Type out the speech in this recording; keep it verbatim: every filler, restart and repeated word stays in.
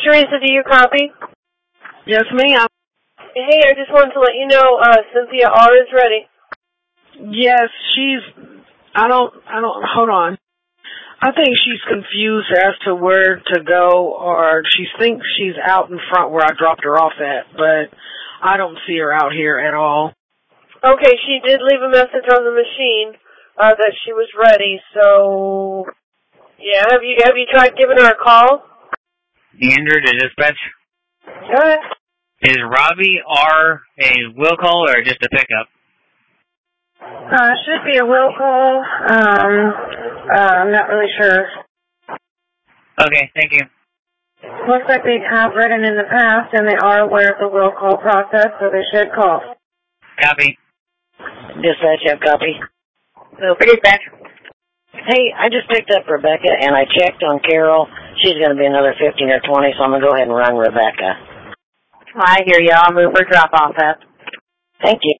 Teresa, do you copy? Yes, ma'am. Hey, I just wanted to let you know, uh, Cynthia R is ready. Yes, she's, I don't, I don't, hold on. I think she's confused as to where to go, or she thinks she's out in front where I dropped her off at, but I don't see her out here at all. Okay, she did leave a message on the machine, uh, that she was ready, so, yeah, have you, have you tried giving her a call? Andrew to dispatch. Go ahead. Is Robbie R a will call or just a pickup? Uh, should be a will call. Um, uh, I'm not really sure. Okay, thank you. Looks like they have written in the past, and they are aware of the will call process, so they should call. Copy. Dispatch, have copy. So, dispatch. Hey, I just picked up Rebecca, and I checked on Carol. She's going to be another fifteen or twenty, so I'm going to go ahead and run Rebecca. I hear you. I'll move her drop-off at. Thank you.